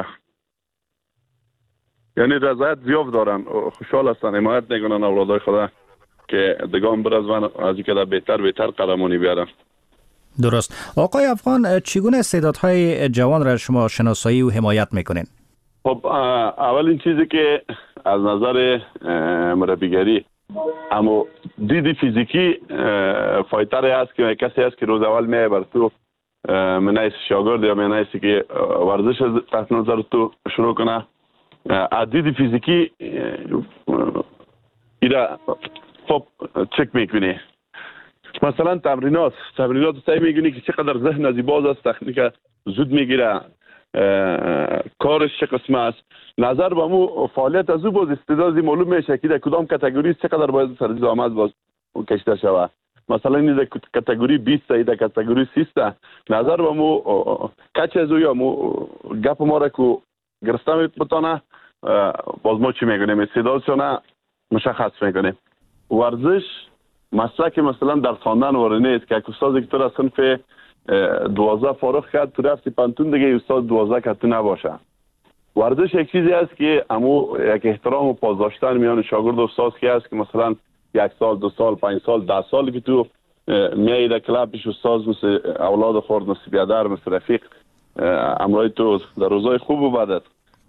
یعنی رضایت زیاف دارن، خوشحال هستن، حمایت میکنن اولادای خدا که دیگه برازن از اینکه در بهتر قدمانی بیارن. درست. آقای افغان، چگونه استعدادهای جوان را شما شناسایی و حمایت میکنین؟ خب اولین چیزی که از نظر مربیگری اما دیدی فیزیکی فایتری است که کسی است که روز اول میای بر تو منایس شاگرد یا منایسی که ورزش تحت نظر تو شروع کنه، دیدی فیزیکی ایرا خب چک میکنی. مثلا تمرینات سعی میکنی که چقدر ذهن از باز است، تکنیک زود میگیره، کارش چه قسم است، نظر به مو فعالیت از او باز استعدادی معلوم میشه که در کدام کاتگوری چقدر باید سر زحمت باز کشیده شود. مثلا این در کاتگوری 20 تا در کاتگوری 30 تا نظر به مو کچ از او یا مو گپ ما را که گرسته میتونه باز ما چی میکنیم استعدادشون مشخص میکنیم. ورزش مسلک مثلا در خواندن واره نیست که استادی که تو را صنف 12 فارغ کرد تو رفتی پانتون دیگه استاد 12 که تو نباشه. ورزش یک چیزی است که امو یک احترام و پاسداشتن میان شاگرد و استاد که است که مثلا 1 سال 2 سال 5 سال 10 سال که تو میای در کلاب پیش استاد مثل اولاد خورد مثل بیادر مثل رفیق امرای تو در روزای خوب و بدت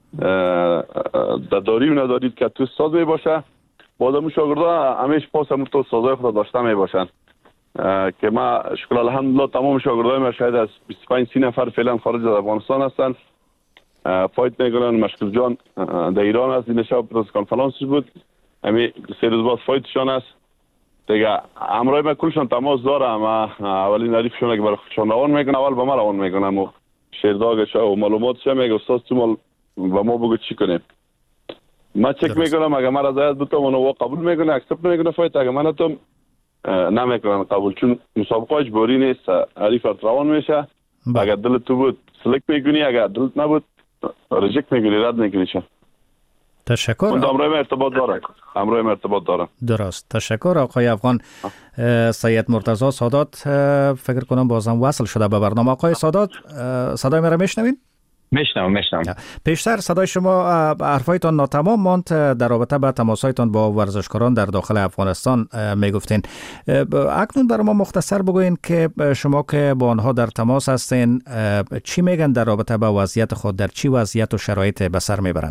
در داری و ندارید که تو ساز می باشه. با آدم شاگردا همیشه پاس هم تو سازای خود داشته می باشن که ما شکر الحمدلله تمام شاگردای ما شاید از 25-30 نفر فعلا خارج از افغانستان هستن. فایت میکنن. مشکل جان در ایران است. این شب پرس کنفرانسش بود. همین 3 روز بعد فایتشان است. دیگه امرای من کلشان تماس دارم. اولین حریفشون که برای خودشان روان میکنم اول به ما روان میکنم و شیرداغش و معلوماتش میگه استاد تو مال و ما بگو چی کنیم. ما چک میکنم اگه من رضایت بتم اونو قبول میکنه اکسپت میکنه فایت. اگه من تو نمیکنن قبول چون مسابقه اجباری نیست. حریف روان میشه. اگه دلت تو بود سلکت میکنی اگه دلت نبود ریجکت میکنی رد میکنی. تشکر. امروی ارتباط داره. درست. تشکر آقای افغان. سید مرتضی سادات فکر کنم بازم وصل شده به برنامه. آقای سادات صدای مرا میشنوین؟ میشنوم. پیشتر صدای شما حرفایتان ناتمام ماند در رابطه با تماسایتان با ورزشکاران در داخل افغانستان میگفتین. اکنون برای ما مختصر بگوین که شما که با آنها در تماس هستین چی میگن در رابطه با وضعیت خود، در چی وضعیت و شرایط به سر میبرن؟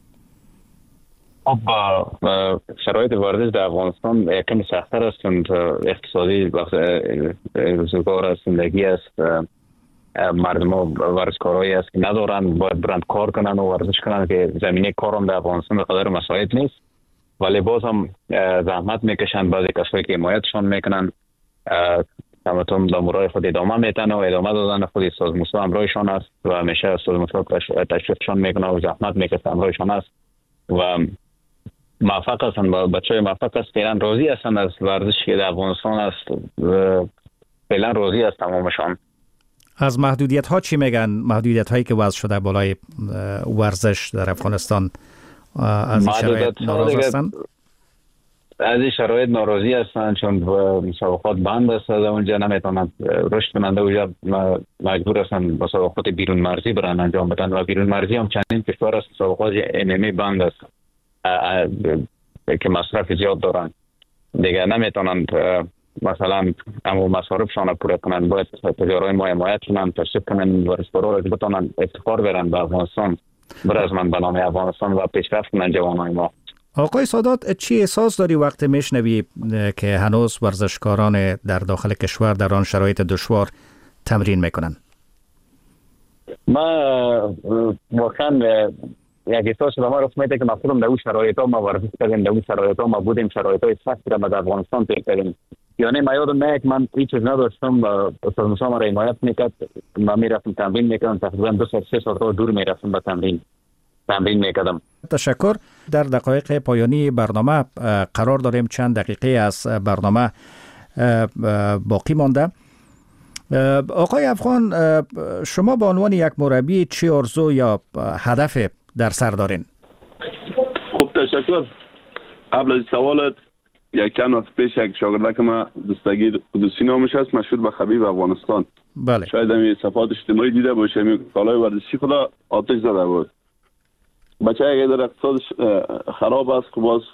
شرایط ورزش در افغانستان یکم سخت‌تر است چون اقتصادی روزگار است، زندگی است. مردم ورزشکارایی است که ندارن باید برند کار کنن و ورزش کنن که زمینه کارم در افغانستان به قدر مساعد نیست، ولی باز هم زحمت میکشن. بعضی کسایی که حمایتشان میکنن همتون به مرای خود ادامه میتن و ادامه دادن خود استاد موسی همراهشان است و همیشه استاد موسی تشویقشان میکنه و زحمت میکشه همراهشان است و موفق هستن. بچه‌های موفق است. فعلا راضی هستن از ورزشی که در افغانستان است. فعلا راضی است تمامشان. از محدودیت ها چی میگن؟ محدودیت هایی که وضع شده بالای ورزش در افغانستان از این شرایط ناراضی هستن؟ از این شرایط ناراضی هستن چون مسابقات بند است. اونجا نمیتونن رشد کنند. اونجا مجبور هستن مسابقات بیرون مرزی برن انجام بدن و بیرون مرزی هم چندین کشور است مسابقات MMA بند است که مصرف زیاد دارن. دیگه نمیتونن مثلا اما مصارفشان پورا کنن. باید تجارای ما حمایت کنن، تشویق کنن ورزشکارا را بتونن افتخار برن به افغانستان، برازمن به نام افغانستان و پیشرفت کنن جوانای ما. آقای سادات چی احساس داری وقتی میشنوی که هنوز ورزشکاران در داخل کشور در آن شرایط دشوار تمرین میکنن؟ ما واقعا یک احساس به ما رفت میده که مفهوم در اون شرایط ها ما ورزش کردیم، در اون شرایط ها ما بودیم، شرایط های سختی را در افغانستان طی کردیم. یعنی ما یادم میاد من هیچ چیز نداشتم و استاد موسی ما را حمایت میکرد. ما میرفتم تمرین میکردم، تقریبا 2 ساعت 3 ساعت دور میرفتم به تمرین میکردم. تشکر. در دقایق پایانی برنامه قرار داریم. چند دقیقه از برنامه باقی مانده. آقای افغان، شما به عنوان یک مربی چه آرزو یا هدف در سر دارین؟ خب تشکر. قبل از سوالت یک چند وقت پیش یک شاگردک ما دستگیر قدوسی نامش هست، مشهور به خبیب افغانستان. بله. شاید همین صفحات اجتماعی دیده باشه. همین کالای ورزشی خدا آتش زده بود. بچه اگه در اقتصادش خراب است که باز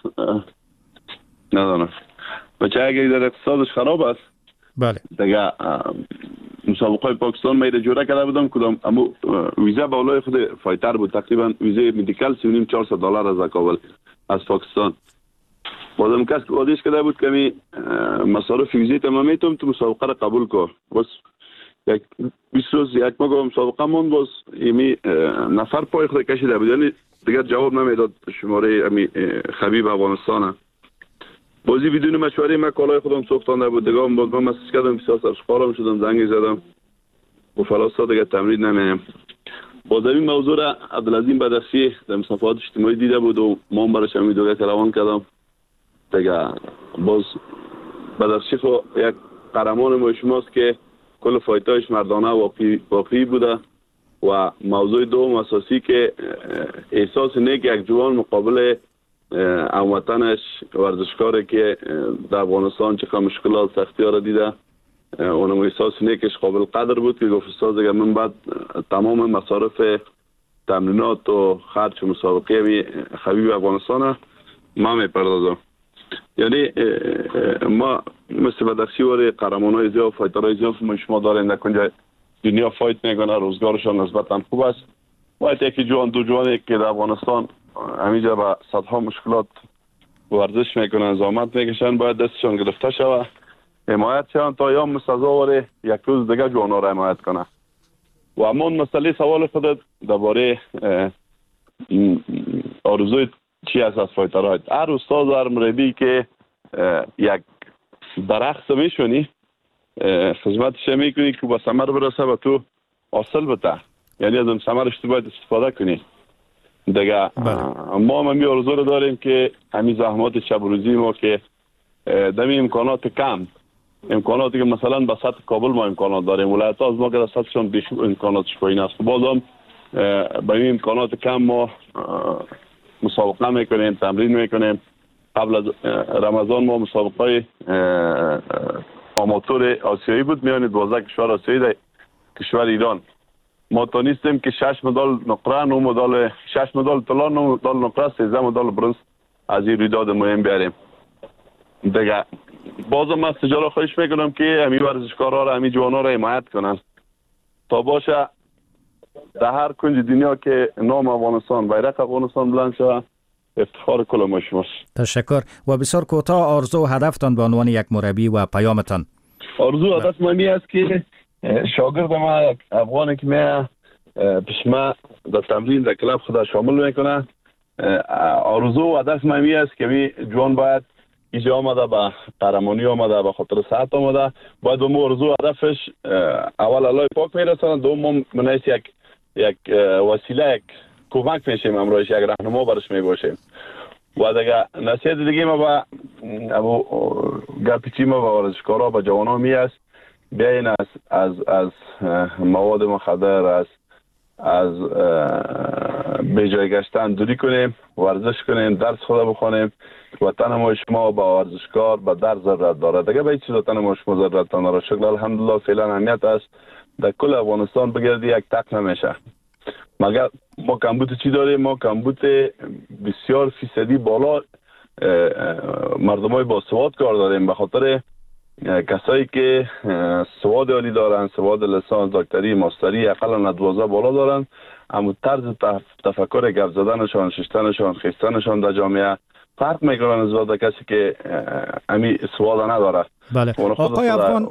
ندانم. بچه اگه در اقتصادش خراب است بله دیگه مسابقه پاکستان میره جوره کرده بودم کدام اما ویزا بالای خود فایتر بود. تقریبا ویزا مدیکال $400 از کابل از پاکستان. بازم کس که آدیش کرده بود که می مصارف ویزا تمامیتم تو مسابقه را قبول کن. بس یک 20 روز یک ماه مسابقه مون باز یمی نفر پای خود کشیده بود. یعنی دیگه جواب نمیداد شماره امی خبیب افغانستان. بازی بدون مشوره من کالای خودم سوختانده بود. دیگه باز من مسیج کردم بسیار سرشخارم شدم، زنگ زدم و فلاسا دیگه تمرین نمیم. باز این موضوع را عبدالعظیم بدخشی در صفحات اجتماعی دیده بود و ما برش هم ویدیو روان کردم. دیگه باز بدخشی خو یک قهرمان ما شماست که کل فایتایش مردانه واقعی بوده و موضوع دوم اساسی که احساس نیک یک جوان مقابل هموطنش ورزشکاری که در افغانستان چه مشکلات سختی ها را دیده، اونم احساس نیکش قابل قدر بود که گفت استاد دیگه من بعد تمام مصارف تمرینات و خرج مسابقه خبیب افغانستان ما میپردازم. یعنی ما مثل بدخشی وری قهرمانای زیاد فایترهای زیاد ما شما داریم در کنجا دنیا فایت میکنه، روزگارشان نسبتا خوب است. باید یکی جوان دو جوانی که در افغانستان همینجا با صدها مشکلات ورزش میکنن، زحمت میکشن، باید دستشان گرفته شود، حمایت شوند تا یا مستضاوره یک روز دیگه جوانا را حمایت کنه. و اما مسئله سوال خودت درباره آرزوی چی است از فایترها؟ هر استاد هر مربی که یک درخت میشونی خدمتش میکنی که با ثمر برسه و تو حاصل بده، یعنی از اون ثمرش تو باید استفاده کنی دیگه. ما هم همی آرزو رو داریم که همین زحمات شب روزی ما که دمی امکانات کم، امکاناتی که مثلا به سطح کابل ما امکانات داریم، ولایت ها از ما که در سطحشان بیش امکاناتش پایین است، باز هم به این امکانات کم ما مسابقه میکنیم، تمرین میکنیم. قبل از رمضان ما مسابقه آماتور آسیایی بود میان 12 کشور آسیایی در کشور ایران. ما تونستیم که 6 مدال نقره، 9 مدال، 6 مدال طلا، 9 مدال نقره، 13 مدال برنز از این رویداد مهم بیاریم دیگه. بازم از تجارت خواهش میکنم که همین ورزشکارها را، همین جوانا را حمایت کنن تا باشه در هر کنج دنیا که نام افغانستان، بیرق افغانستان بلند شود، افتخار کل ما شماست. تشکر. و بسیار کوتاه آرزو و هدفتان به عنوان یک مربی و پیامتان. آرزو و هدف من است که شاگرد ما یک افغانی که میاد پیش ما در تمرین در کلاب خدا شامل میکنه، آرزو و هدف من است که می جوان باید اینجا آمده به قهرمانی آمده، به خاطر صحت آمده، باید به ما آرزو و هدفش اول الله پاک میرسانه، دوم منیس یک وسیله، یک کمک میشیم، امروز یک راهنما برش میباشیم. و دیگه نصیحت دیگه ما با گپی ما با ورزشکارا، با جوانان می است بیاین از مواد مخدر، از بیجای گشتن دوری کنیم، ورزش کنیم، درس خدا بخونیم. وطن ما شما با ورزشکار با در ضرورت داره دیگه، به هیچ چیز وطن ما شما ضرورت نداره. شکل الحمدلله فعلا اهمیت است در کل افغانستان بگردی یک تک نمیشه. مگر ما کمبود چی داریم؟ ما کمبود بسیار فیصدی بالا مردمای با سواد کار داریم، به خاطر کسایی که سواد عالی دارن، سواد لیسانس، دکتری، ماستری، اقلا 12 بالا دارن، اما طرز تفکر گپ زدنشان، ششتنشان، خیستنشان در جامعه فرق میکنن از کسی که امی سواد نداره. بله. آقای افغان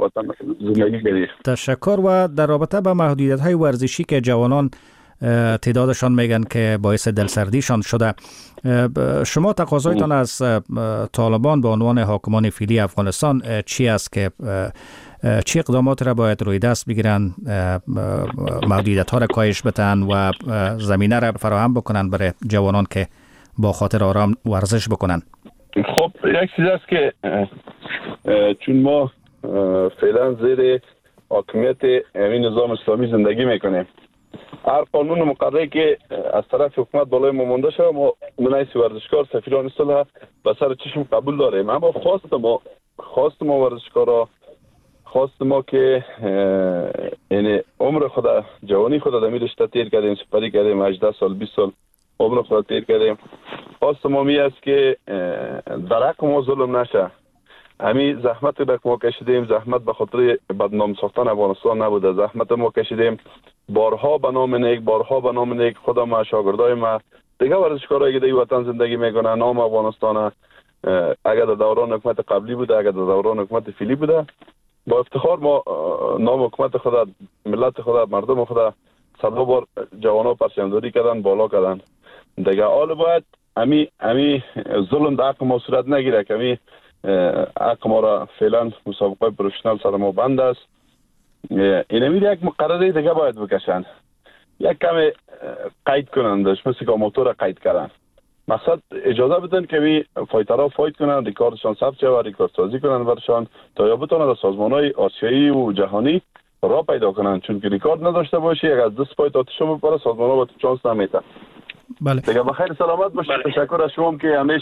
تشکر. و در رابطه با محدودیت‌های ورزشی که جوانان تعدادشان میگن که باعث دلسردیشان شده، شما تقاضایتان از طالبان به عنوان حاکمان فعلی افغانستان چی است که چی اقدامات را باید روی دست بگیرن، محدودیت ها را کاهش بدن و زمینه را فراهم بکنن برای جوانان که با خاطر آرام ورزش بکنن؟ خب یک چیز است که چون ما فعلا زیر حاکمیت این نظام اسلامی زندگی میکنیم، هر قانون مقرری که از طرف حکومت بالای ما مونده شده، ما منیس ورزشکار، سفیران صلح به سر چشم قبول داریم. اما خواست ما ورزشکارا، خواست ما که یعنی عمر خدا، جوانی خدا در رشته تیر کردیم، سپری کردیم، 18 سال 20 سال عمر خدا تیر کردیم. خواست ما می است که در حق ما ظلم نشه. همین زحمت که ما کشیدیم، زحمت به خاطر بدنام ساختن افغانستان نبوده، زحمت ما کشیدیم بارها به نام نیک خدا ما، شاگردای ما، دیگه ورزشکارایی که در وطن زندگی میکنن، نام افغانستان اگر در دوران حکومت قبلی بوده، اگر در دوران حکومت فعلی بوده، با افتخار ما نام حکومت خدا، ملت خدا، مردم خدا صدها بار جوانا پرچم‌داری کردن، بالا کردن. دیگه حال باید امی ظلم در حق ما صورت نگیره که امی حق ما را فعلا مسابقه پروفشنال سر ما بند است. این یک مقرره دیگه باید بکشن، یک کم قید کنندش، مثل که موتور قید کردن. مقصد اجازه بدن که می فایترها فایت کنن، ریکاردشان ثبت شود، ریکارد سازی کنن برشان، تا یا بتونن در سازمان‌های آسیایی و جهانی راه پیدا کنن. چون که ریکارد نداشته باشی، یک از 10 پای آتش بپره، سازمان‌ها با تو چانس نمیتن. بله. دیگه بخیر سلامت باشید. تشکر از شما که همیش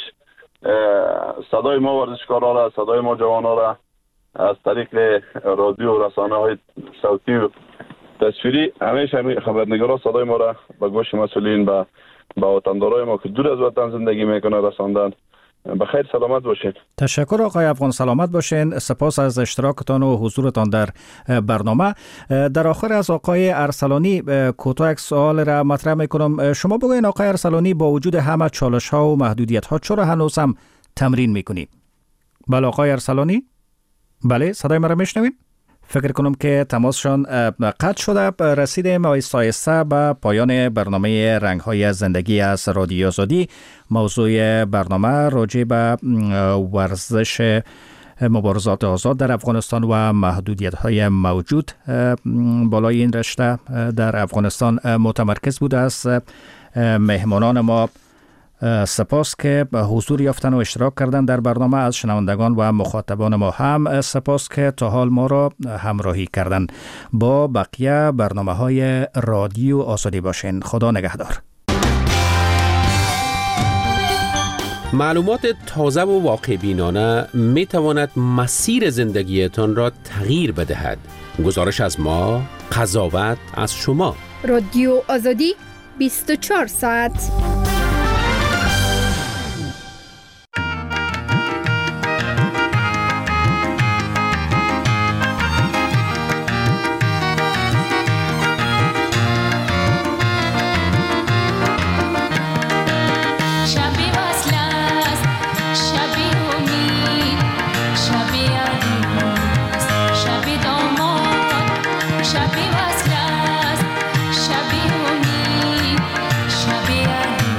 صدای ما ورزشکارا را، صدای ما جوانا را از طریق رادیو و رسانه‌های صوتی و تصویری همیشه خبرنگارا صدای ما را به گوش مسئولین، با وطندارای ما که دور از وطن زندگی میکنه رساندن. بخیر سلامت باشید. تشکر آقای افغان، سلامت باشین. سپاس از اشتراکتان و حضورتان در برنامه. در آخر از آقای ارسلانی کوتاه یک سوال را مطرح میکنم. شما بگوین آقای ارسلانی، با وجود همه چالش ها و محدودیت ها چرا هنوز هم تمرین میکنی؟ بله آقای ارسلانی؟ بله صدای مرا میشنوین؟ فکر کنم که تماسشان قطع شده. رسیدیم آیسته به پایان برنامه رنگ‌های زندگی از رادیو آزادی. موضوع برنامه راجع به ورزش مبارزات آزاد در افغانستان و محدودیت‌های موجود بالای این رشته در افغانستان متمرکز بود. از مهمانان ما سپاس که حضور یافتن و اشتراک کردن در برنامه. از شنوندگان و مخاطبان ما هم سپاس که تا حال ما را همراهی کردن. با بقیه برنامه‌های رادیو آزادی باشین. خدا نگهدار. معلومات تازه و واقع بینانه می تواند مسیر زندگیتان را تغییر بدهد. گزارش از ما، قضاوت از شما. رادیو آزادی 24 ساعت. شبی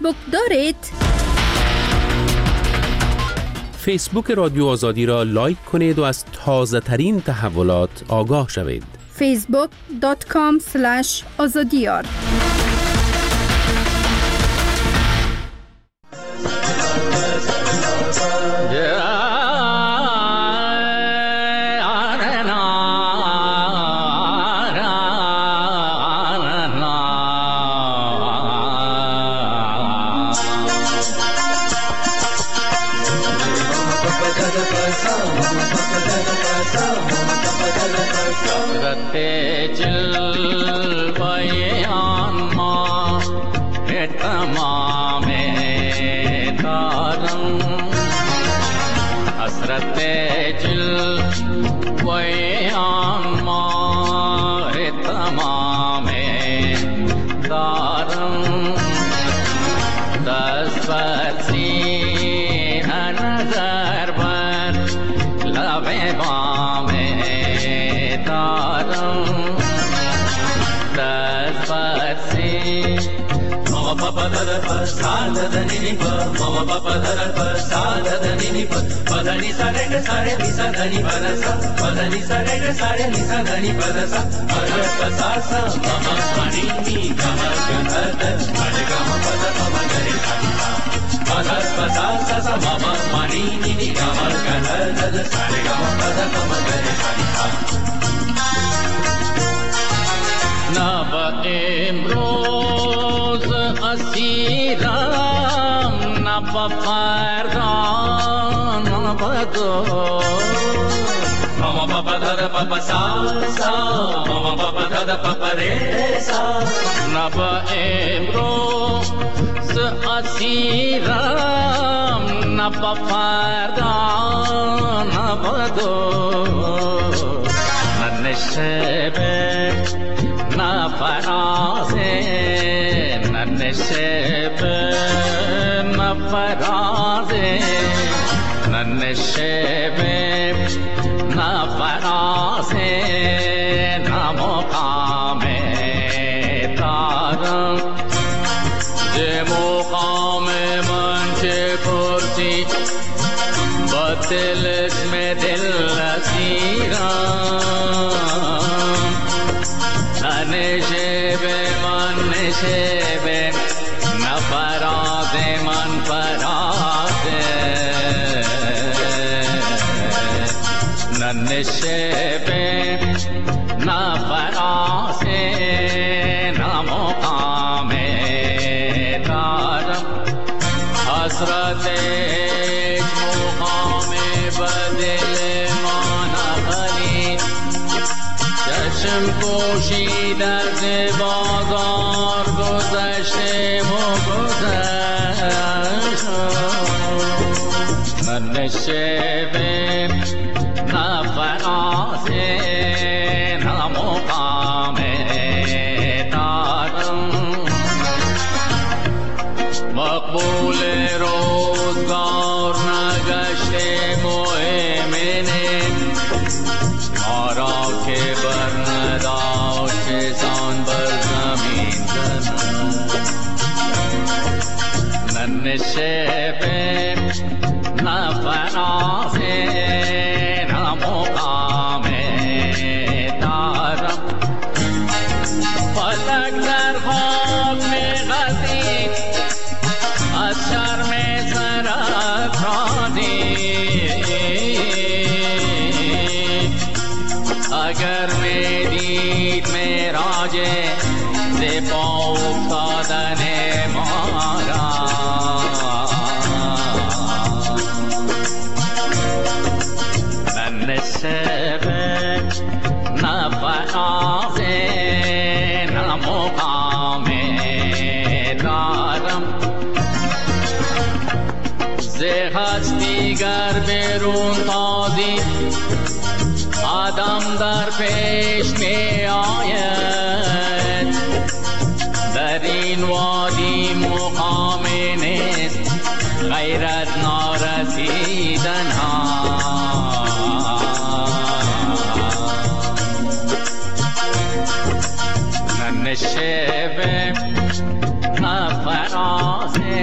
فیسبوک دارید؟ فیسبوک رادیو آزادی را لایک کنید و از تازه ترین تحولات آگاه شوید. facebook.com/azadiyar شب نفراز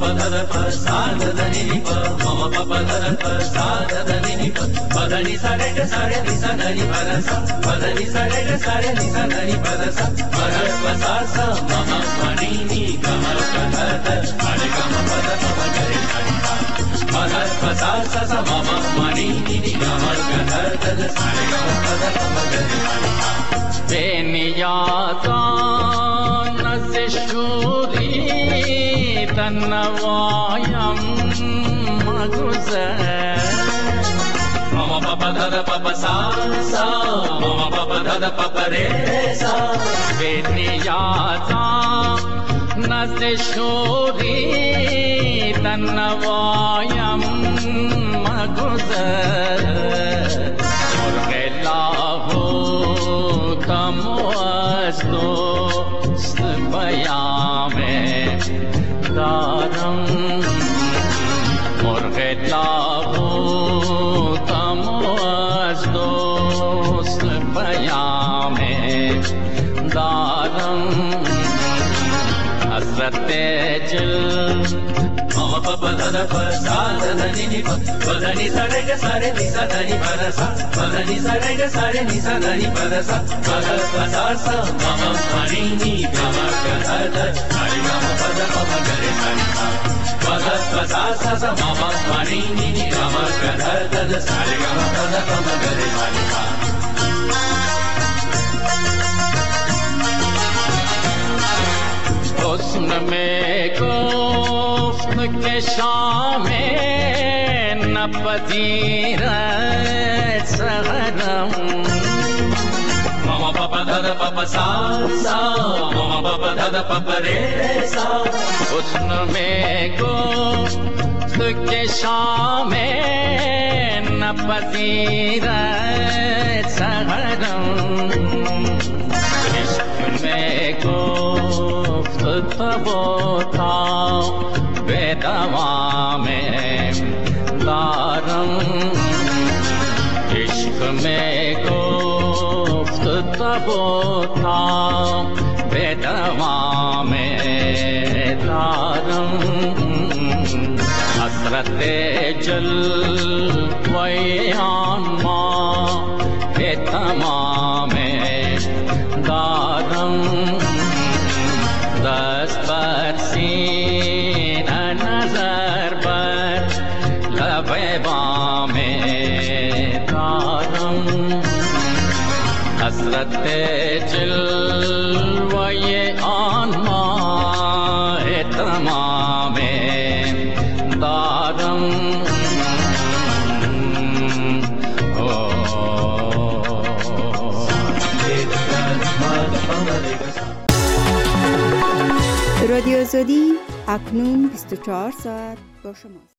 رادیو آزادی اکنون 24 ساعت با شما.